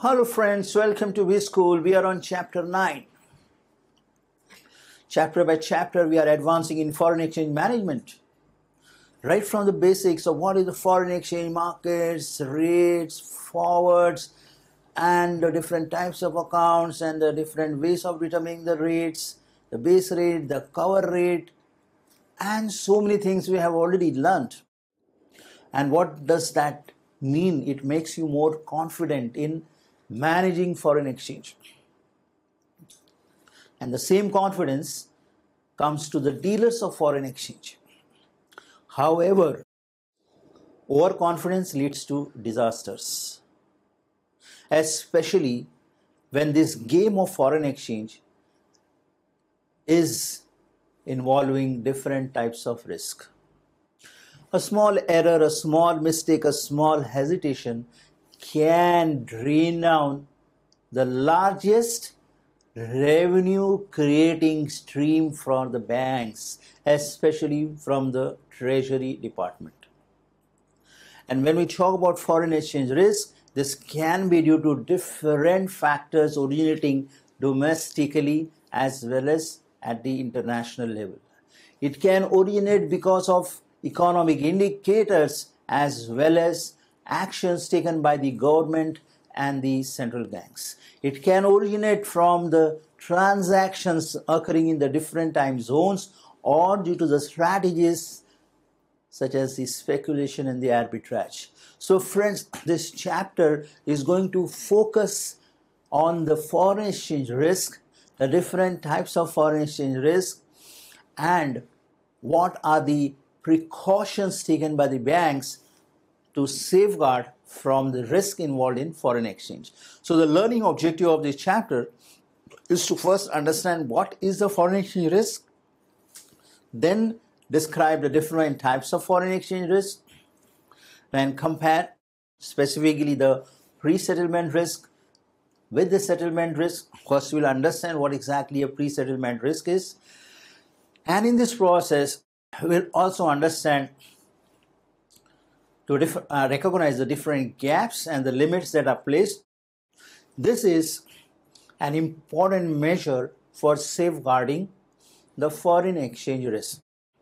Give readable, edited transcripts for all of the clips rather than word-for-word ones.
Hello friends, welcome to V-School. We are on chapter 9. Chapter by chapter we are advancing in foreign exchange management. Right from the basics of what is the foreign exchange markets, rates, forwards, and the different types of accounts and the different ways of determining the rates, the base rate, the cover rate, and so many things we have already learned. And what does that mean? It makes you more confident in managing foreign exchange. And the same confidence comes to the dealers of foreign exchange. However, overconfidence leads to disasters, especially when this game of foreign exchange is involving different types of risk. A small error, a small mistake, a small hesitation can drain down the largest revenue creating stream for the banks, especially from the Treasury Department. And when we talk about foreign exchange risk, this can be due to different factors originating domestically as well as at the international level. It can originate because of economic indicators as well as actions taken by the government and the central banks. It can originate from the transactions occurring in the different time zones or due to the strategies such as the speculation and the arbitrage. So friends, this chapter is going to focus on the foreign exchange risk, the different types of foreign exchange risk, and what are the precautions taken by the banks to safeguard from the risk involved in foreign exchange. So the learning objective of this chapter is to first understand what is the foreign exchange risk, then describe the different types of foreign exchange risk, then compare specifically the pre-settlement risk with the settlement risk. First we'll understand what exactly a pre-settlement risk is, and in this process we'll also understand to recognize the different gaps and the limits that are placed. This is an important measure for safeguarding the foreign exchange risk.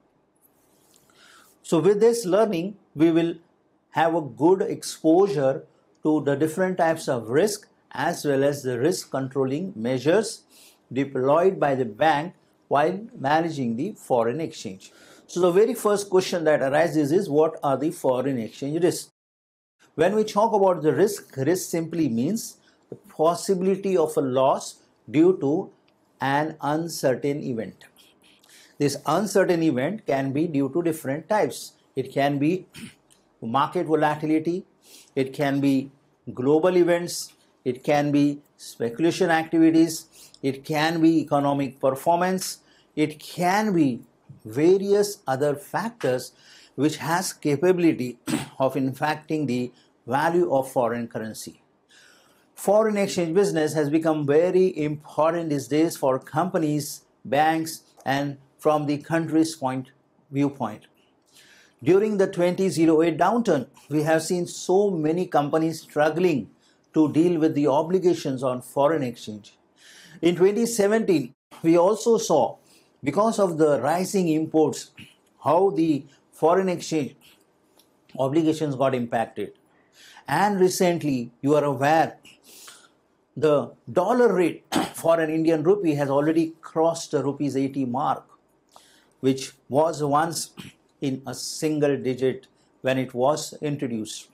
So with this learning, we will have a good exposure to the different types of risk as well as the risk controlling measures deployed by the bank while managing the foreign exchange. So the very first question that arises is, what are the foreign exchange risks? When we talk about the risk simply means the possibility of a loss due to an uncertain event. This uncertain event can be due to different types. It can be market volatility, it can be global events, it can be speculation activities, it can be economic performance, it can be various other factors which has capability of impacting the value of foreign currency. Foreign exchange business has become very important these days for companies, banks, and from the country's viewpoint. During the 2008 downturn, we have seen so many companies struggling to deal with the obligations on foreign exchange. In 2017, we also saw, because of the rising imports, how the foreign exchange obligations got impacted. And recently, you are aware, the dollar rate for an Indian rupee has already crossed the rupees 80 mark, which was once in a single digit when it was introduced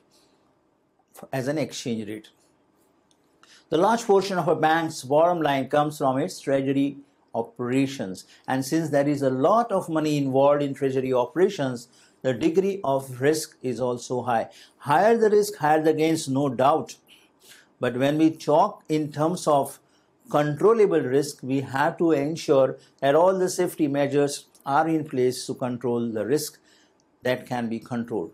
as an exchange rate. The large portion of a bank's bottom line comes from its treasury operations, and since there is a lot of money involved in treasury operations, the degree of risk is also high. Higher the risk, higher the gains, no doubt. But when we talk in terms of controllable risk, we have to ensure that all the safety measures are in place to control the risk that can be controlled.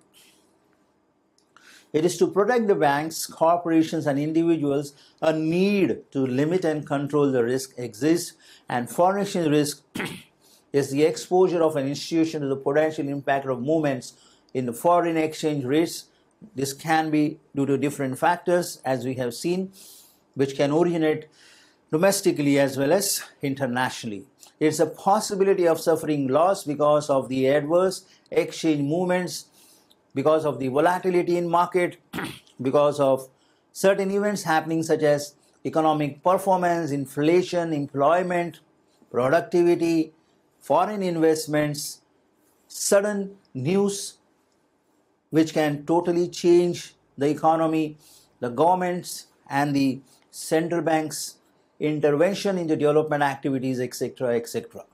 It is to protect the banks, corporations, and individuals. A need to limit and control the risk exists, and foreign exchange risk is the exposure of an institution to the potential impact of movements in the foreign exchange rates. This can be due to different factors, as we have seen. which can originate domestically as well as internationally. It's a possibility of suffering loss because of the adverse exchange movements, because of the volatility in market, because of certain events happening such as economic performance, inflation, employment, productivity, foreign investments, sudden news which can totally change the economy, the governments and the central banks intervention in the development activities, etc., etc.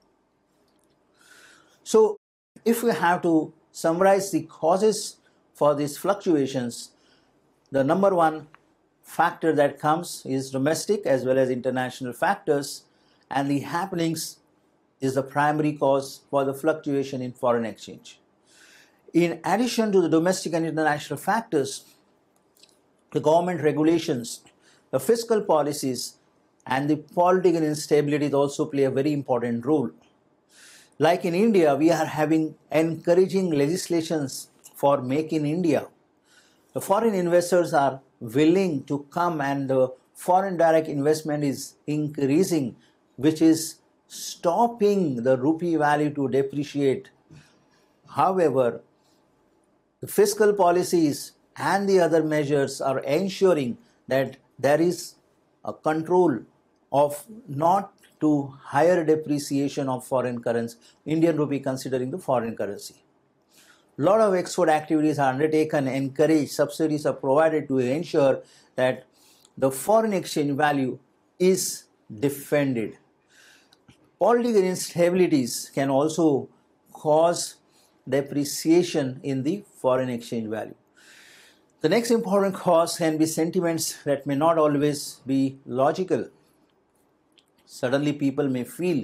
So if we have to summarize the causes for these fluctuations, the number one factor that comes is domestic as well as international factors, and the happenings is the primary cause for the fluctuation in foreign exchange. In addition to the domestic and international factors, the government regulations, the fiscal policies, and the political instabilities also play a very important role. Like in India, we are having encouraging legislations for Make in India. The foreign investors are willing to come and the foreign direct investment is increasing, which is stopping the rupee value to depreciate. However, the fiscal policies and the other measures are ensuring that there is a control of not to higher depreciation of foreign currency, Indian rupee considering the foreign currency. A lot of export activities are undertaken, encouraged, subsidies are provided to ensure that the foreign exchange value is defended. Political instabilities can also cause depreciation in the foreign exchange value. The next important cause can be sentiments that may not always be logical. Suddenly people may feel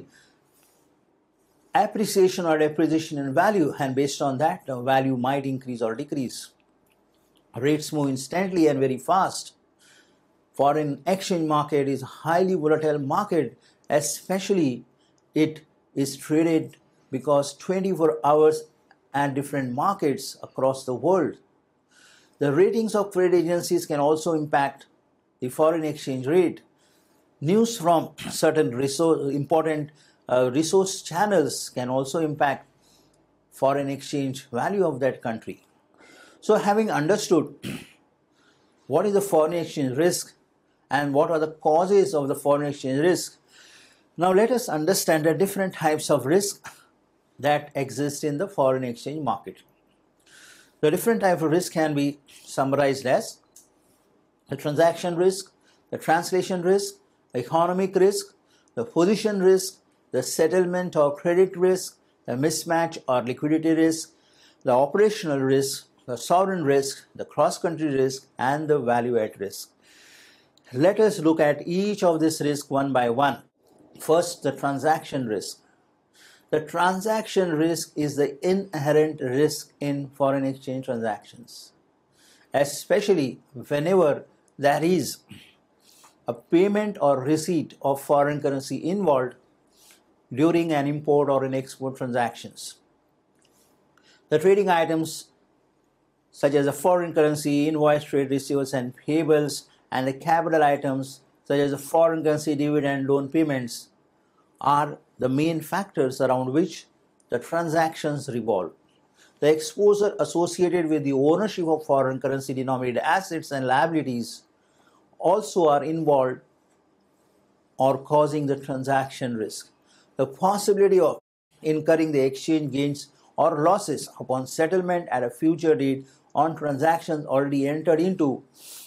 appreciation or depreciation in value, and based on that the value might increase or decrease. Rates move instantly and very fast. Foreign exchange market is a highly volatile market, especially it is traded because 24 hours at different markets across the world. The ratings of trade agencies can also impact the foreign exchange rate. News from certain important resource channels can also impact foreign exchange value of that country. So having understood what is the foreign exchange risk and what are the causes of the foreign exchange risk, now let us understand the different types of risk that exist in the foreign exchange market. The different types of risk can be summarized as the transaction risk, the translation risk, the economic risk, the position risk, the settlement or credit risk, the mismatch or liquidity risk, the operational risk, the sovereign risk, the cross-country risk, and the value-add risk. Let us look at each of these risks one by one. First, the transaction risk. The transaction risk is the inherent risk in foreign exchange transactions, especially whenever there is a payment or receipt of foreign currency involved during an import or an export transactions. The trading items such as the foreign currency, invoice, trade receivables and payables, and the capital items such as the foreign currency dividend loan payments are the main factors around which the transactions revolve. The exposure associated with the ownership of foreign currency denominated assets and liabilities also are involved or causing the transaction risk. The possibility of incurring the exchange gains or losses upon settlement at a future date on transactions already entered into,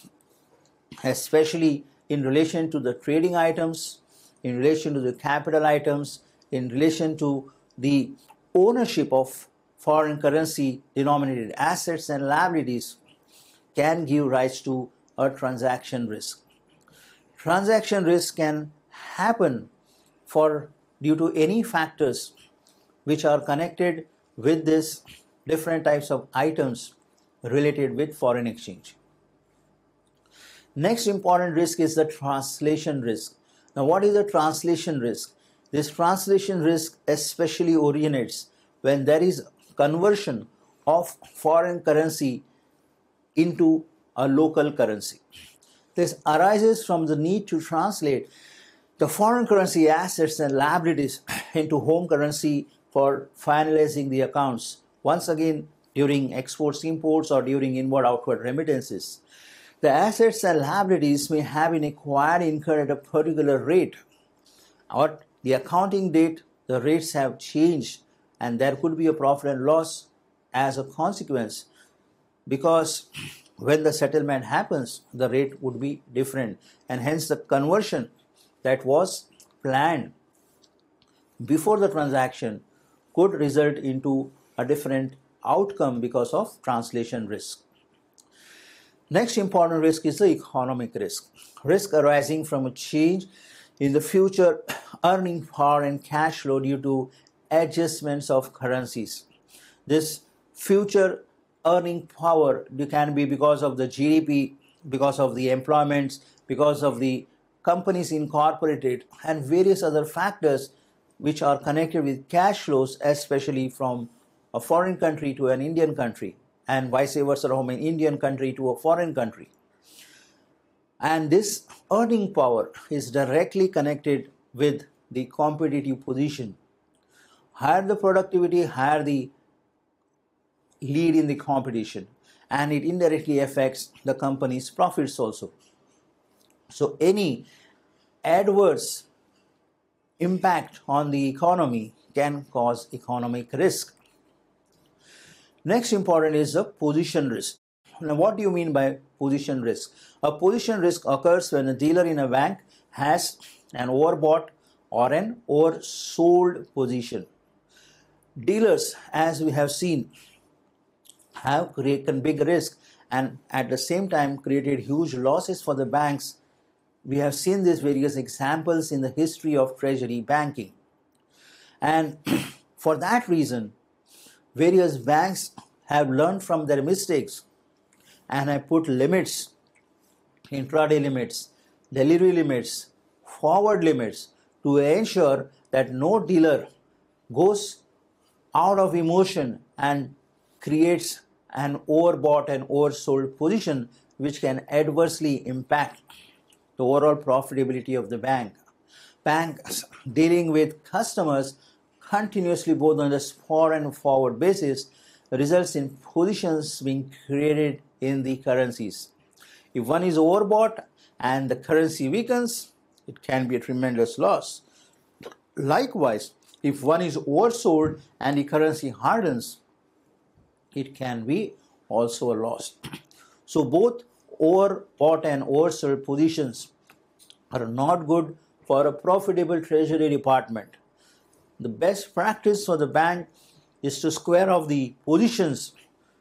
especially in relation to the trading items, in relation to the capital items, in relation to the ownership of foreign currency denominated assets and liabilities, can give rise to a transaction risk. Transaction risk can happen due to any factors which are connected with these different types of items related with foreign exchange. Next important risk is the translation risk. Now, what is the translation risk? This translation risk especially originates when there is conversion of foreign currency into a local currency. This arises from the need to translate the foreign currency assets and liabilities into home currency for finalizing the accounts, once again during exports, imports, or during inward-outward remittances. The assets and liabilities may have been acquired incurred at a particular rate. At the accounting date, the rates have changed and there could be a profit and loss as a consequence, because when the settlement happens, the rate would be different, and hence the conversion that was planned before the transaction could result into a different outcome because of translation risk. Next important risk is the economic risk. Risk arising from a change in the future earning power and cash flow due to adjustments of currencies. This future earning power can be because of the GDP, because of the employments, because of the companies incorporated, and various other factors which are connected with cash flows, especially from a foreign country to an Indian country, and vice versa from an Indian country to a foreign country. And this earning power is directly connected with the competitive position. Higher the productivity, higher the lead in the competition, and it indirectly affects the company's profits also. So any adverse impact on the economy can cause economic risk. Next important is the position risk. Now, what do you mean by position risk? A position risk occurs when a dealer in a bank has an overbought or an oversold position. Dealers, as we have seen, have created big risk and at the same time created huge losses for the banks. We have seen these various examples in the history of treasury banking. And for that reason, various banks have learned from their mistakes and have put limits, intraday limits, delivery limits, forward limits to ensure that no dealer goes out of emotion and creates an overbought and oversold position which can adversely impact the overall profitability of the bank. Banks dealing with customers continuously both on the spot and forward basis results in positions being created in the currencies. If one is overbought and the currency weakens, it can be a tremendous loss. Likewise, if one is oversold and the currency hardens, it can be also a loss. So both overbought and oversold positions are not good for a profitable treasury department. The best practice for the bank is to square off the positions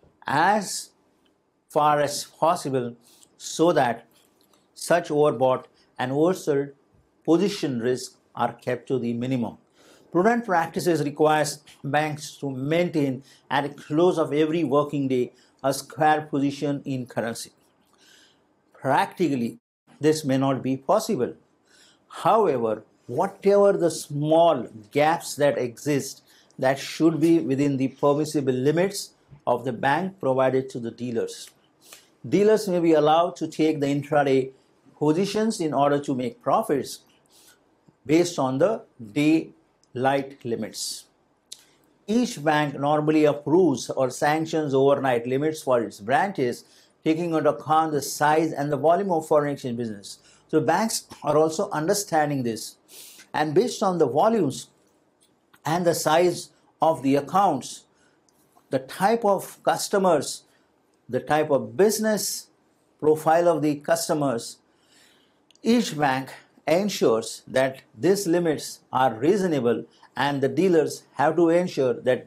as far as possible so that such overbought and oversold position risks are kept to the minimum. Prudent practices requires banks to maintain at the close of every working day a square position in currency. Practically, this may not be possible. However, whatever the small gaps that exist, that should be within the permissible limits of the bank provided to the dealers. Dealers may be allowed to take the intraday positions in order to make profits based on the daylight limits. Each bank normally approves or sanctions overnight limits for its branches, taking into account the size and the volume of foreign exchange business. So banks are also understanding this, and based on the volumes and the size of the accounts, the type of customers, the type of business profile of the customers, each bank ensures that these limits are reasonable, and the dealers have to ensure that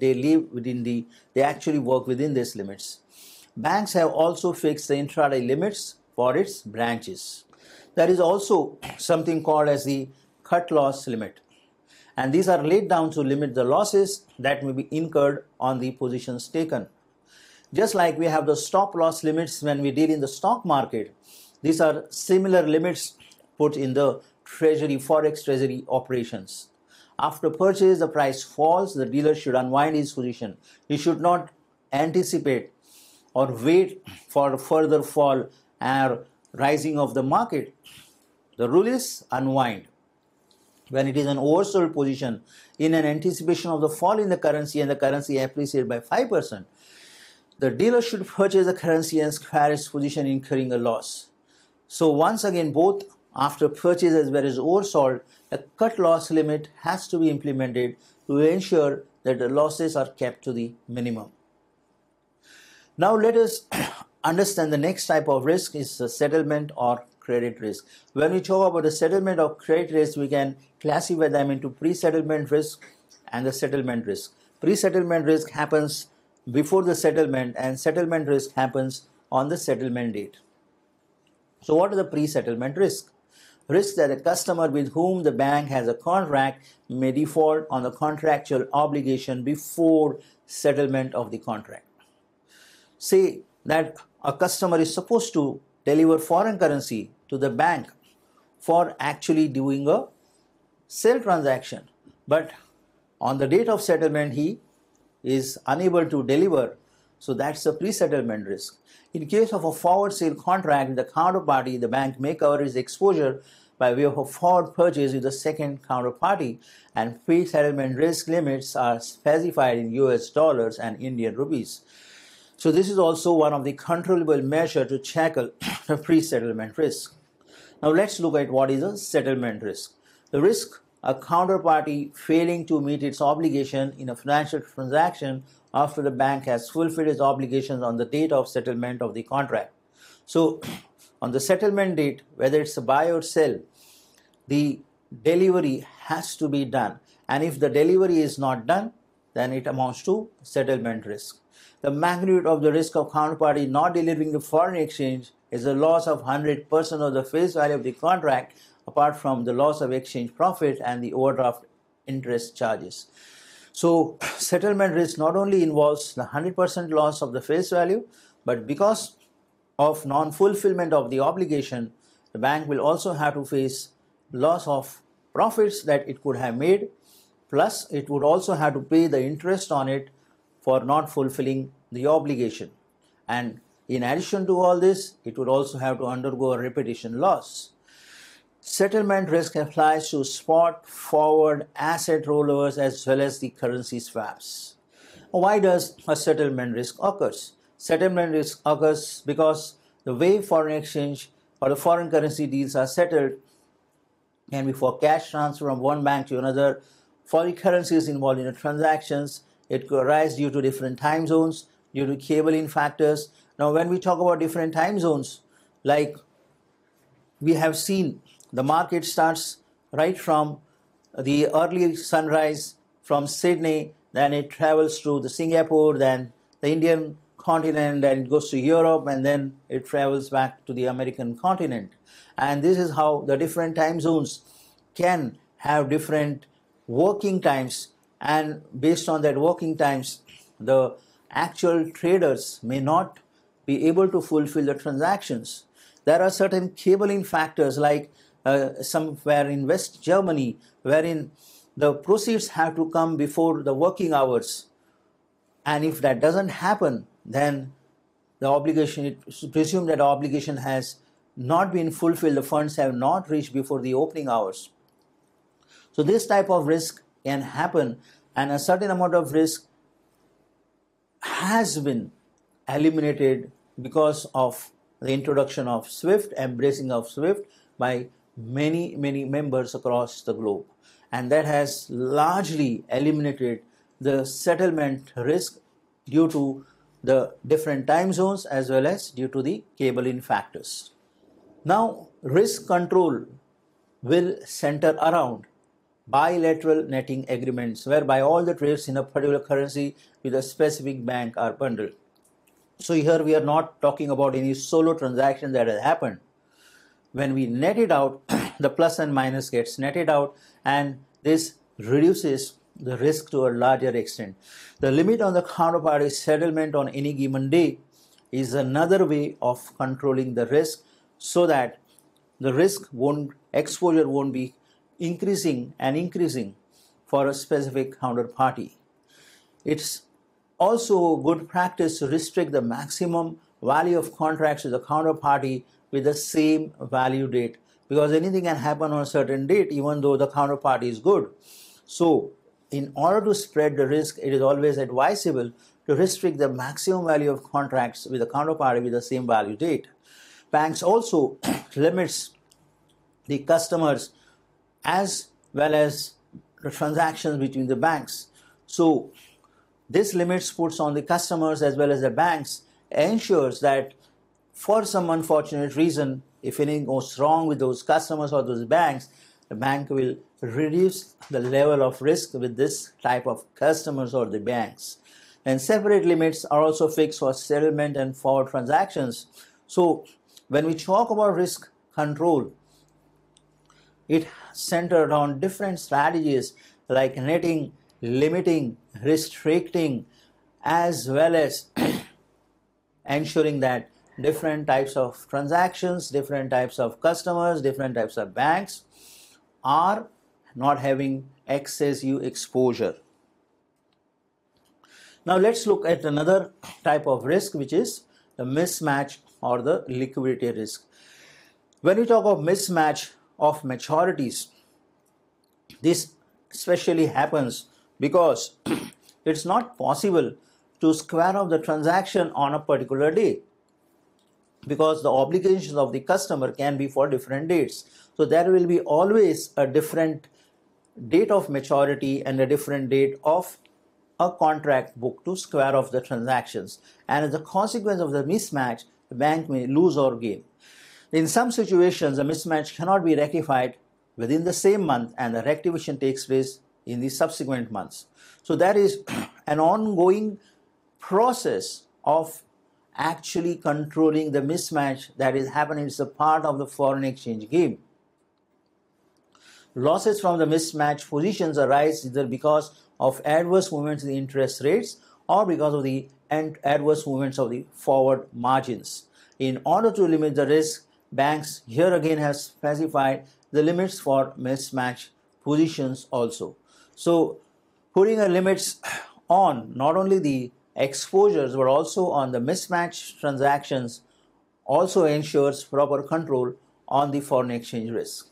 they actually work within these limits. Banks have also fixed the intraday limits for its branches. There is also something called as the cut loss limit, and these are laid down to limit the losses that may be incurred on the positions taken. Just like we have the stop loss limits when we deal in the stock market, these are similar limits put in the treasury, forex treasury operations. After purchase, the price falls, the dealer should unwind his position. He should not anticipate or wait for a further fall or rising of the market, the rule is unwind. When it is an oversold position in an anticipation of the fall in the currency and the currency appreciated by 5%, the dealer should purchase the currency and square its position, incurring a loss. So once again, both after purchase as well as oversold, a cut loss limit has to be implemented to ensure that the losses are kept to the minimum. Now let us understand the next type of risk is the settlement or credit risk. When we talk about the settlement or credit risk, we can classify them into pre-settlement risk and the settlement risk. Pre-settlement risk happens before the settlement and settlement risk happens on the settlement date. So what are the pre-settlement risk? Risk that a customer with whom the bank has a contract may default on the contractual obligation before settlement of the contract. Say that a customer is supposed to deliver foreign currency to the bank for actually doing a sale transaction, but on the date of settlement he is unable to deliver, so that's a pre-settlement risk. In case of a forward sale contract, the counterparty, the bank, may cover its exposure by way of a forward purchase with the second counterparty, and pre-settlement risk limits are specified in US dollars and Indian rupees. So this is also one of the controllable measures to tackle the pre-settlement risk. Now let's look at what is a settlement risk. The risk a counterparty failing to meet its obligation in a financial transaction after the bank has fulfilled its obligations on the date of settlement of the contract. So on the settlement date, whether it's a buy or sell, the delivery has to be done, and if the delivery is not done, then it amounts to settlement risk. The magnitude of the risk of counterparty not delivering the foreign exchange is a loss of 100% of the face value of the contract, apart from the loss of exchange profit and the overdraft interest charges. So settlement risk not only involves the 100% loss of the face value, but because of non-fulfillment of the obligation, the bank will also have to face loss of profits that it could have made, plus it would also have to pay the interest on it for not fulfilling the obligation. And in addition to all this, it would also have to undergo a repetition loss. Settlement risk applies to spot, forward, asset rollovers as well as the currency swaps. Why does a settlement risk occurs? Settlement risk occurs because the way foreign exchange or the foreign currency deals are settled can be for cash transfer from one bank to another. Foreign currencies involved in the transactions, it could arise due to different time zones, due to cabling factors. Now when we talk about different time zones, like we have seen, the market starts right from the early sunrise from Sydney, then it travels to the Singapore, then the Indian continent, then it goes to Europe, and then it travels back to the American continent. And this is how the different time zones can have different working times, and based on that working times, the actual traders may not be able to fulfill the transactions. There are certain cabling factors like somewhere in West Germany, wherein the proceeds have to come before the working hours, and if that doesn't happen, then the obligation, it's presumed that the obligation has not been fulfilled, the funds have not reached before the opening hours. So this type of risk can happen, and a certain amount of risk has been eliminated because of the introduction of SWIFT, embracing of SWIFT by many members across the globe, and that has largely eliminated the settlement risk due to the different time zones as well as due to the cabling factors. Now risk control will center around bilateral netting agreements, whereby all the trades in a particular currency with a specific bank are bundled. So here we are not talking about any solo transaction that has happened. When we net it out, the plus and minus gets netted out, and this reduces the risk to a larger extent. The limit on the counterparty settlement on any given day is another way of controlling the risk, so that the exposure won't be increasing for a specific counterparty. It's also good practice to restrict the maximum value of contracts to the counterparty with the same value date, because anything can happen on a certain date even though the counterparty is good. So in order to spread the risk, it is always advisable to restrict the maximum value of contracts with a counterparty with the same value date. Banks also limits the customers as well as the transactions between the banks. So this limits puts on the customers as well as the banks, ensures that for some unfortunate reason, if anything goes wrong with those customers or those banks, the bank will reduce the level of risk with this type of customers or the banks. And separate limits are also fixed for settlement and forward transactions. So when we talk about risk control, it centered on different strategies like netting, limiting, restricting, as well as ensuring that different types of transactions, different types of customers, different types of banks are not having excessive exposure. Now let's look at another type of risk, which is the mismatch or the liquidity risk. When we talk of mismatch of maturities, this especially happens because it's not possible to square off the transaction on a particular day, because the obligations of the customer can be for different dates. So there will be always a different date of maturity and a different date of a contract book to square off the transactions. And as a consequence of the mismatch, the bank may lose or gain. In some situations, the mismatch cannot be rectified within the same month, and the rectification takes place in the subsequent months. So that is an ongoing process of actually controlling the mismatch that is happening. It's a part of the foreign exchange game. Losses from the mismatch positions arise either because of adverse movements in the interest rates or because of the adverse movements of the forward margins. In order to limit the risk, banks here again have specified the limits for mismatch positions also. So putting a limits on not only the exposures but also on the mismatch transactions also ensures proper control on the foreign exchange risk.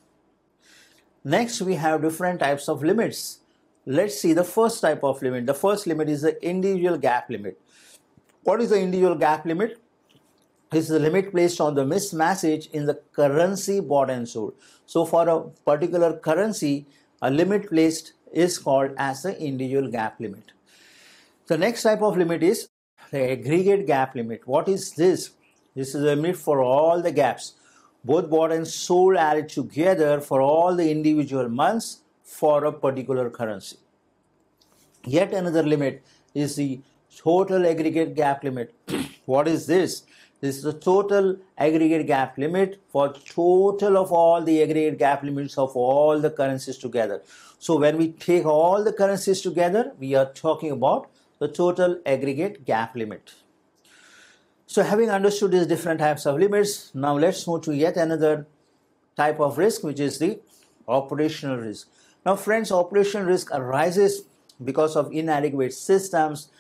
Next, we have different types of limits. Let's see the first type of limit. The first limit is the individual gap limit. What is the individual gap limit? This is the limit placed on the mismatch in the currency bought and sold. So for a particular currency, a limit placed is called as the individual gap limit. The next type of limit is the aggregate gap limit. What is this? This is a limit for all the gaps, both bought and sold added together for all the individual months for a particular currency. Yet another limit is the total aggregate gap limit. What is this? This is the total aggregate gap limit for total of all the aggregate gap limits of all the currencies together. So when we take all the currencies together, we are talking about the total aggregate gap limit. So having understood these different types of limits, now let's move to yet another type of risk, which is the operational risk. Now friends, operational risk arises because of inadequate systems,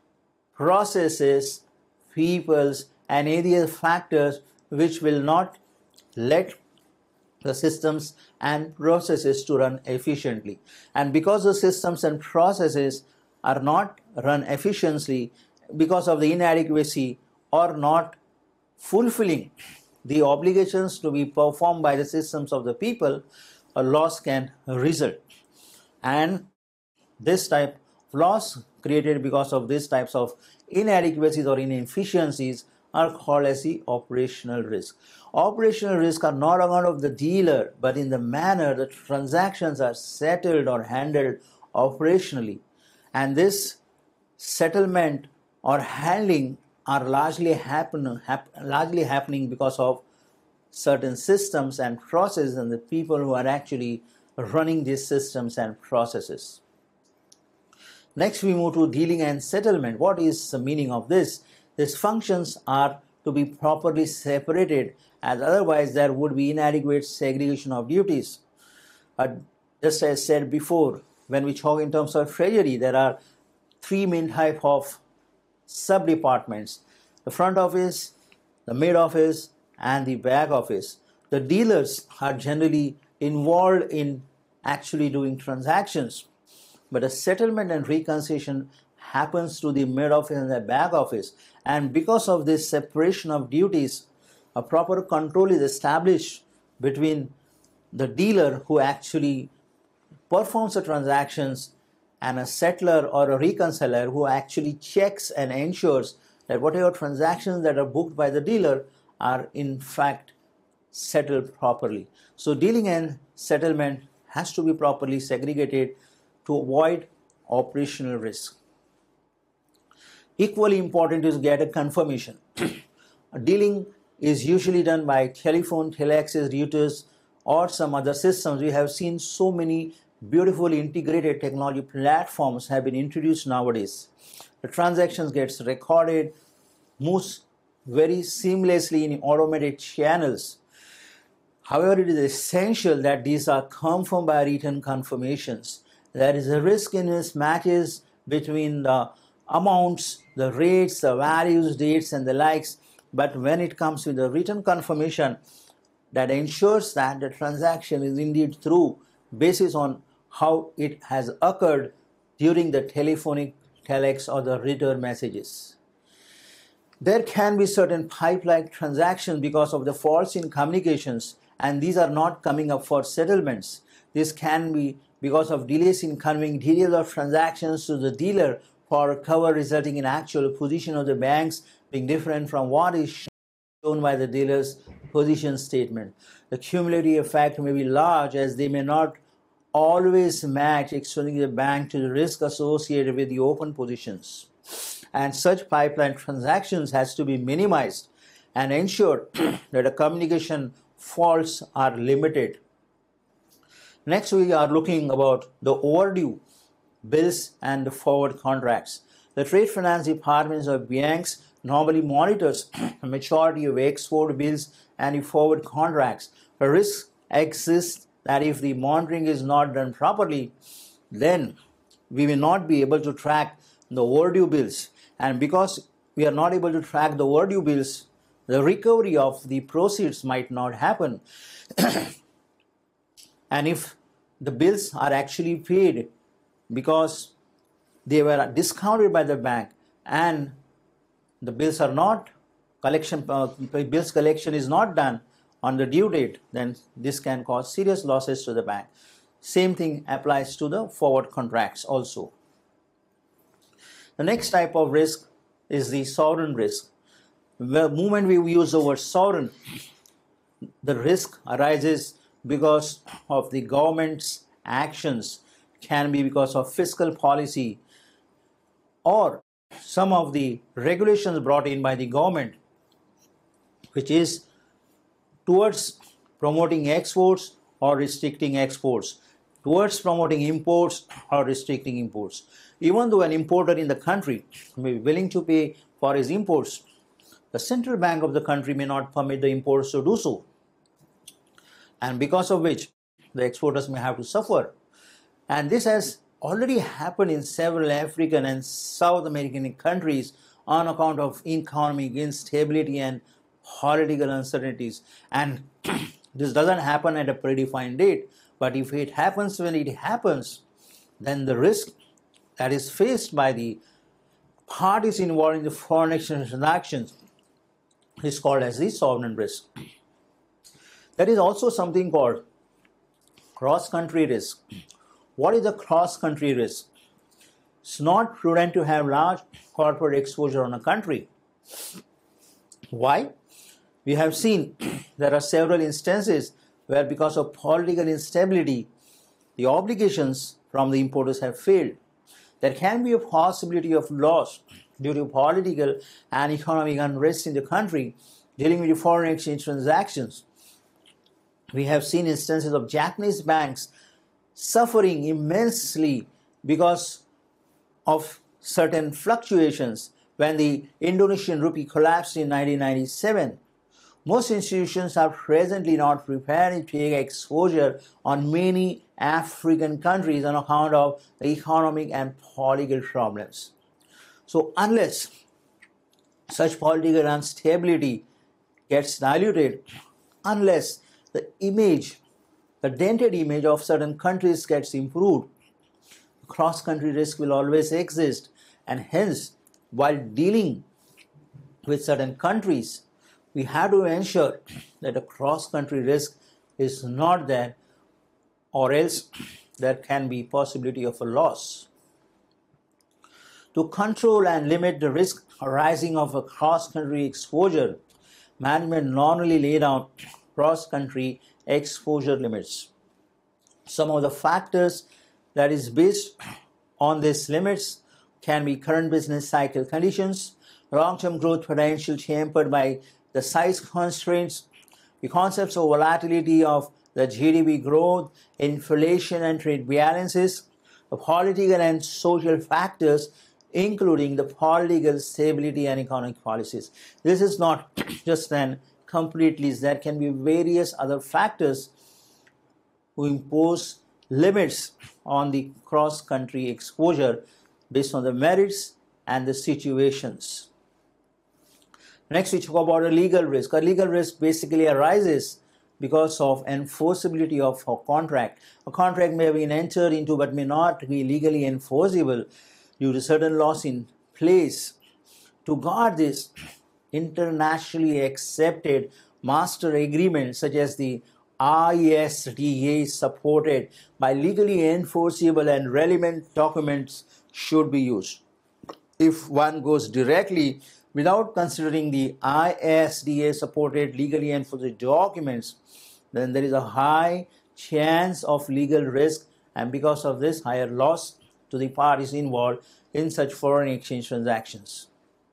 processes, peoples, and any other factors which will not let the systems and processes to run efficiently. And because the systems and processes are not run efficiently because of the inadequacy or not fulfilling the obligations to be performed by the systems of the people, a loss can result. And this type of loss created because of these types of inadequacies or inefficiencies are called as the operational risk. Operational risk are not on account of the dealer, but in the manner the transactions are settled or handled operationally. And this settlement or handling are largely happening because of certain systems and processes and the people who are actually running these systems and processes. Next, we move to dealing and settlement. What is the meaning of this? These functions are to be properly separated, as otherwise there would be inadequate segregation of duties. Just as said before, when we talk in terms of treasury, there are three main types of sub-departments: the front office, the mid office, and the back office. The dealers are generally involved in actually doing transactions, but the settlement and reconciliation happens to the mid office and the back office. And because of this separation of duties, a proper control is established between the dealer who actually performs the transactions and a settler or a reconciler who actually checks and ensures that whatever transactions that are booked by the dealer are in fact settled properly. So dealing and settlement has to be properly segregated to avoid operational risk. Equally important is get a confirmation. Dealing is usually done by telephone, teleaccess routers, or some other systems. We have seen so many beautifully integrated technology platforms have been introduced nowadays. The transactions gets recorded, moves very seamlessly in automated channels. However, it is essential that these are confirmed by written confirmations. There is a risk in mismatches between the amounts, the rates, the values, dates, and the likes. But when it comes with a written confirmation that ensures that the transaction is indeed true, basis on how it has occurred during the telephonic, telex, or the return messages. There can be certain pipeline transactions because of the faults in communications, and these are not coming up for settlements. This can be because of delays in conveying details of transactions to the dealer for cover, resulting in actual position of the banks being different from what is shown by the dealer's position statement. The cumulative effect may be large as they may not always match exposing the bank to the risk associated with the open positions. And such pipeline transactions has to be minimized and ensured that the communication faults are limited. Next, we are looking about the overdue bills and the forward contracts. The trade finance departments of banks normally monitors the maturity of export bills and the forward contracts. The risk exists that if the monitoring is not done properly, then we will not be able to track the overdue bills. And because we are not able to track the overdue bills, the recovery of the proceeds might not happen. And if the bills are actually paid because they were discounted by the bank and the bills are not bills collection is not done on the due date, then this can cause serious losses to the bank. Same thing applies to the forward contracts also. The next type of risk is the sovereign risk. The moment we use the word sovereign, the risk arises because of the government's actions, can be because of fiscal policy or some of the regulations brought in by the government, which is towards promoting exports or restricting exports, towards promoting imports or restricting imports. Even though an importer in the country may be willing to pay for his imports, the central bank of the country may not permit the importers to do so, and because of which the exporters may have to suffer. And this has already happened in several African and South American countries on account of economic instability and political uncertainties. And this doesn't happen at a predefined date, but if it happens when it happens, then the risk that is faced by the parties involved in the foreign exchange transactions is called as the sovereign risk. There is also something called cross-country risk. What is a cross-country risk? It's not prudent to have large corporate exposure on a country. Why? We have seen there are several instances where because of political instability, the obligations from the importers have failed. There can be a possibility of loss due to political and economic unrest in the country dealing with the foreign exchange transactions. We have seen instances of Japanese banks suffering immensely because of certain fluctuations when the Indonesian rupee collapsed in 1997. Most institutions are presently not prepared to take exposure on many African countries on account of the economic and political problems. So unless such political instability gets diluted unless the image, the dented image of certain countries gets improved. Cross-country risk will always exist, and hence, while dealing with certain countries, we have to ensure that a cross-country risk is not there, or else there can be possibility of a loss. To control and limit the risk arising of a cross-country exposure, management normally lay down cross-country exposure limits. Some of the factors that is based on these limits can be current business cycle conditions, long-term growth potential tempered by the size constraints, the concepts of volatility of the GDP growth, inflation and trade balances, the political and social factors, including the political stability and economic policies. This is not just an complete list. There can be various other factors who impose limits on the cross-country exposure based on the merits and the situations. Next, we talk about a legal risk. A legal risk basically arises because of enforceability of a contract. A contract may have been entered into but may not be legally enforceable due to certain laws in place. To guard this, internationally accepted master agreements such as the ISDA supported by legally enforceable and relevant documents should be used. If one goes directly without considering the ISDA supported legally enforceable documents, then there is a high chance of legal risk, and because of this, higher loss to the parties involved in such foreign exchange transactions.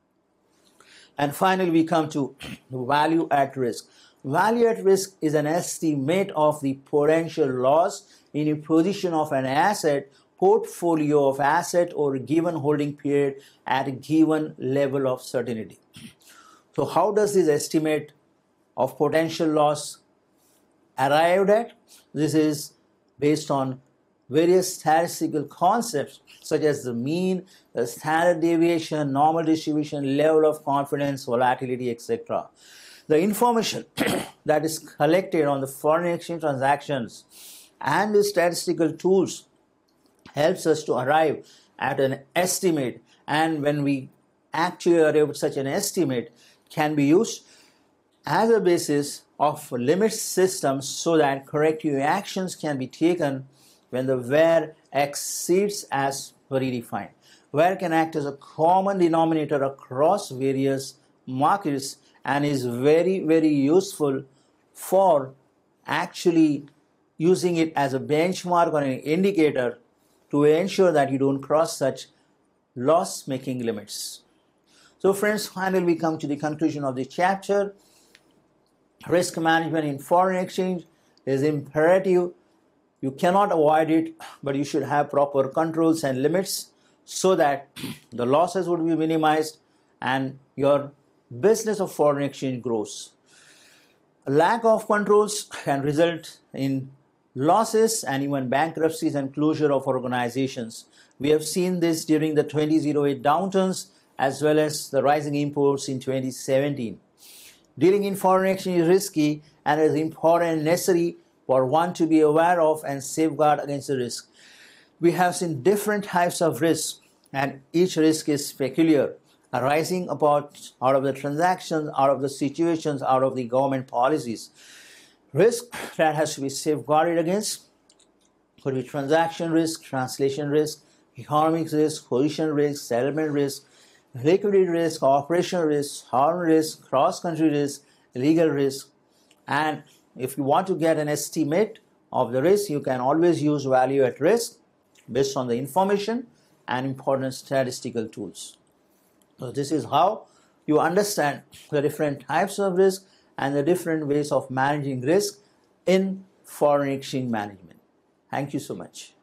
And finally, we come to value at risk. Value at risk is an estimate of the potential loss in a position of an asset, portfolio of asset, or a given holding period at a given level of certainty. So how does this estimate of potential loss arrived at? This is based on various statistical concepts such as the mean, the standard deviation, normal distribution, level of confidence, volatility, etc. The information that is collected on the foreign exchange transactions and the statistical tools helps us to arrive at an estimate, and when we actually arrive at such an estimate, can be used as a basis of limit systems so that corrective actions can be taken when the VAR exceeds as predefined. VAR can act as a common denominator across various markets and is very, very useful for actually using it as a benchmark or an indicator to ensure that you don't cross such loss-making limits. So friends, finally we come to the conclusion of this chapter. Risk management in foreign exchange is imperative. You cannot avoid it, but you should have proper controls and limits so that the losses would be minimized and your business of foreign exchange grows. A lack of controls can result in losses and even bankruptcies and closure of organizations. We have seen this during the 2008 downturns as well as the rising imports in 2017. Dealing in foreign exchange is risky and is important and necessary for one to be aware of and safeguard against the risk. We have seen different types of risks, and each risk is peculiar, arising out of the transactions, out of the situations, out of the government policies. Risk that has to be safeguarded against could be transaction risk, translation risk, economic risk, position risk, settlement risk, liquidity risk, operational risk, foreign risk, cross-country risk, legal risk. And if you want to get an estimate of the risk, you can always use value at risk based on the information and important statistical tools. So this is how you understand the different types of risk and the different ways of managing risk in foreign exchange management. Thank you so much.